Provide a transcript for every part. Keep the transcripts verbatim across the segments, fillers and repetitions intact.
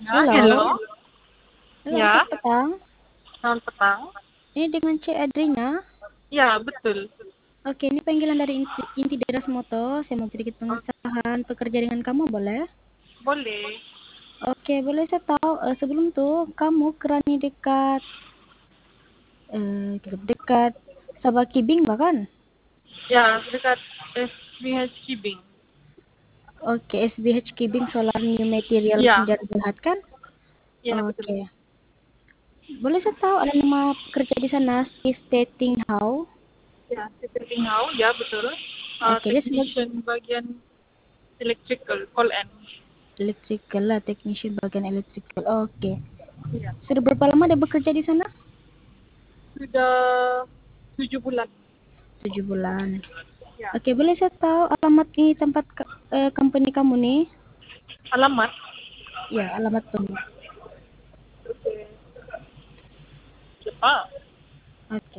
Ya, Halo, hello. halo selamat Ya, petang. selamat petang. Ini dengan C. Adrina. Ya, betul. Oke, ini panggilan dari Inti, Inti Deras Moto. Saya mau sedikit Oh, pengesahan pekerja dengan kamu, boleh? boleh. Oke, boleh saya tahu eh, sebelum tuh kamu kerani dekat eh dekat Sabah Kibing bahkan? Ya, dekat S B H Kibing. Oke, S B H Kibing Solar New Materials Ya, Menjadi Berhad kan? ya betul. Oke, boleh saya tahu ada nama pekerja di sana, Steve Tettinghow? Ya, Secretary How, ya betul. Uh, Oke, dia sebagai technician bagian electrical, call and. electrical lah, technician bagian electrical. Oke. Ya, Sudah berapa lama dia bekerja di sana? sudah tujuh bulan. Tujuh bulan. Ya, Oke, boleh saya tahu alamat ini tempat ke- eh, company kamu nih? alamat. Ya, alamat tuh. Oke. Cepat. Oke.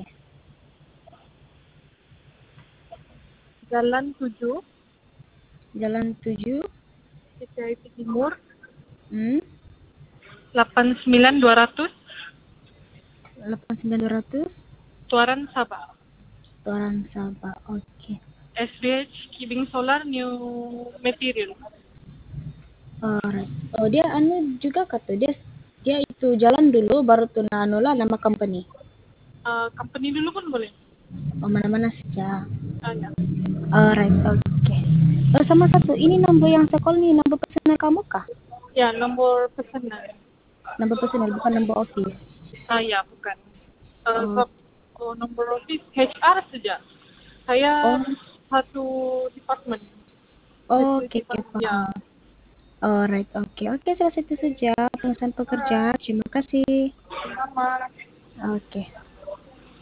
Jalan tujuh, Jalan tujuh, P T I P Timur, hmm, delapan sembilan dua ratus, delapan sembilan dua ratus, Tuaran Sabah. Toran Sabah. Oke. S B H Kibing Solar New Material. Alright. Oh, dia anu juga kata dia dia itu jalan dulu baru tuh anu lah nama company. Uh, company dulu pun boleh. Oh, mana-mana saja. Ah, ya. Alright, oke. Oh, sama satu, ini nomor yang saya call nih, nomor personal kamu kah? Ya, nomor pesanan. Nomor personal, bukan nomor office. Ah, ya, bukan. Uh, Oh, sebab oh, nomor office H R saja. Saya oh, satu department. oh, Satu oke, oke, department. Ya, paham. Alright, oke, oke, salah satu saja pengesahan pekerja. Terima kasih. sama. Oke.